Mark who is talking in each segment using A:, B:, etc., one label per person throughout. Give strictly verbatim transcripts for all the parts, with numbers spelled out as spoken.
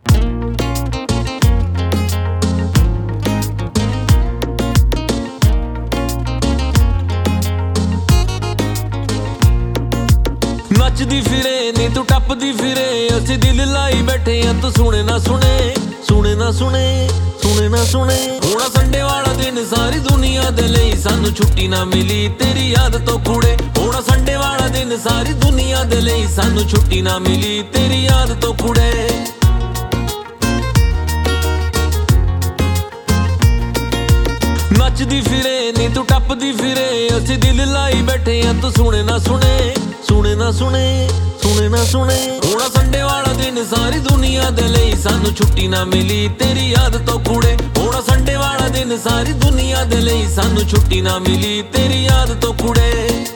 A: नचदी फिरे नी तू टपदी फिरे असी दिल लाई बैठे आ तू सुने ना सुने सुने ना सुने सुने ना सुने होना संडे वाला दिन सारी दुनिया दे लई सानू छुट्टी ना मिली तेरी याद तो कुड़े होना संडे वाला दिन सारी दुनिया दे लई सानू छुट्टी ना मिली तेरी याद तो कुड़े नचदी फिरे नी तू टपदी फिरे असी दिल लाई बैठे आ तू सुने ना सुने सुने ना सुने सुने ना सुने होना संडे वाला दिन सारी दुनिया दे लई सानू छुट्टी ना मिली तेरी याद तो कुड़े होना संडे वाला दिन सारी दुनिया दे लई सानू छुट्टी ना मिली तेरी याद तो कुड़े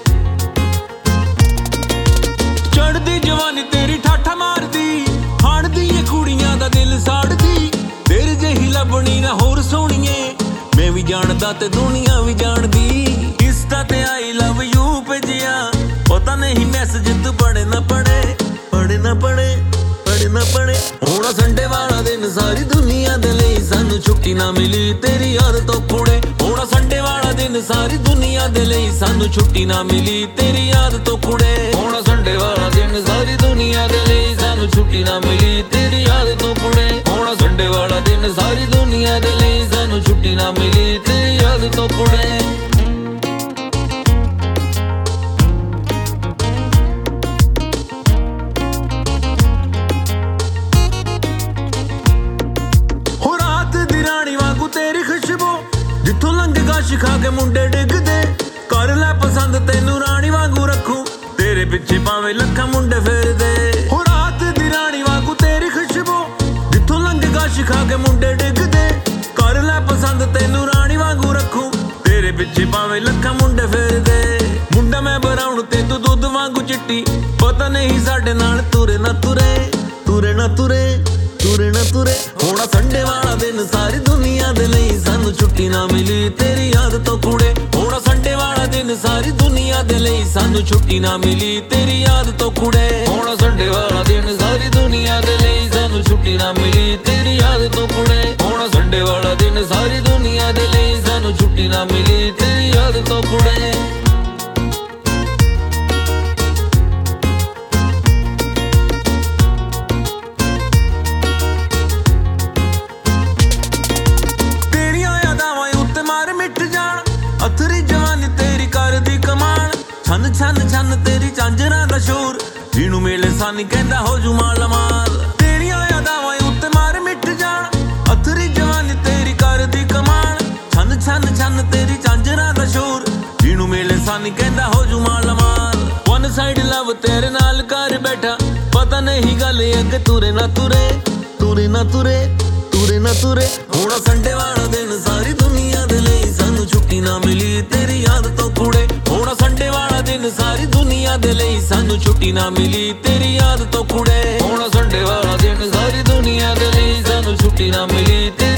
A: चढ़दी जवानी तेरी ठाठा मारदी हाणदी ये कुड़ियां दा दिल साड़दी तेरे जही लभनी ना होर सोहणीए मैं भी जानदा ते दुनिया भी जानदी इंस्टा ते आई लव यू भेजिया पता नहीं मैसेज तू पढ़े ना पढ़े पढ़े ना पढ़े पढ़े ना पढ़े होना संडे वाला दिन सारी दुनिया दे लई सानू छुट्टी ना मिली तेरी याद तो कुड़े होना संडे वाला दिन सारी दुनिया दे लई सानू छुट्टी ना मिली तेरी याद तो कुड़े होना संडे वाला दिन सारी दुनिया दे लई सानू छुट्टी ना मिली तेरी याद तो कुड़े होना संडे वाला दिन सारी दुनिया दे लई सानू छुट्टी ना मिली तेरी याद तो कुड़े तेरी खुशबू जिथों लंघ गश खा के मुंडे डिगदे कर लै पसंद तेनू रानी वांगू रखूं तेरे पिछे भावें लखां मुंडे फेरदे हो रात दी रानी वांगू तेरी खुशबू जिथों लंघ गश खा के मुंडे डिगदे कर लै पसंद तेनू रानी वांगू रखूं तेरे पिछे भावें लखां मुंडे फेरदे मुंडा मैं बराउण ते तू दुध वांगू चिट्टी पता नहीं साडे नाल तुरे ना तुरे तुरे ना तुरे तुरे ना तुरे होना संडे वाला दिन सारी दुनिया दे लई सानू छुट्टी ना मिली तेरी याद तो कुड़े होना संडे वाला दिन सारी दुनिया दे लई सानू छुट्टी ना मिली तेरी याद तो कुड़े होना संडे वाला दिन सारी दुनिया दे लई सानू छुट्टी ना मिली तेरी याद तो कुड़े होना संडे वाला दिन सारी दुनिया दे लई सानू छुट्टी ना मिली तेरी याद तो कुड़े अथरी जवानी तेरी करदी कमाल छन छन छन तेरी झांजरां दा शोर जिनू मेले सानी कहंदा हो जू माल माल तेरियां यादावां उत्ते मार मिट जाण अथरी जवानी तेरी करदी कमाल छन छन छन तेरी झांजरां दा शोर जिनू मेले सानी कहंदा हो जू माल माल वन साइड लव तेरे नाल कर बैठा पता नहीं गल अगे तुरे ना तुरे तुरे ना तुरे तुरे ना तुरे होना संडे वाला दिन सारी दुनिया दे लई सानू छुट्टी ना मिली तेरी याद तो कुड़े होना संडे वाला दिन सारी दुनिया दे लई सानू छुट्टी ना मिली तेरी याद तो कुड़े होना संडे वाला दिन सारी दुनिया दे लई सानू छुट्टी ना मिली तेरी